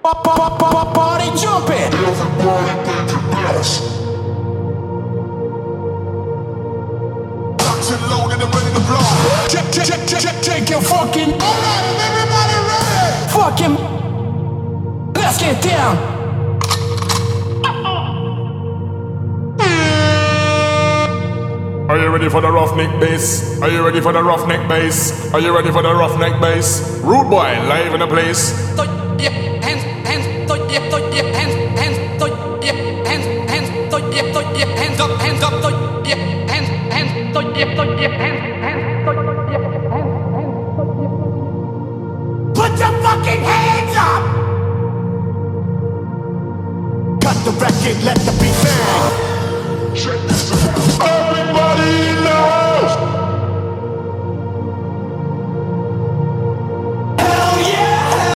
Party jumping. Everybody think you blessed. Locked and loaded and ready to blow. Take your fucking. Alright, is everybody ready? Fucking. Let's get down. Are you ready for the roughneck bass? Are you ready for the roughneck bass? Are you ready for the roughneck bass? Rude boy, live in the place. Throw your hands, hands, throw your hands, hands, throw your hands, throw your hands up, throw your hands, throw your hands, throw your hands. Put your fucking hands up. Cut the record, let the beat sound.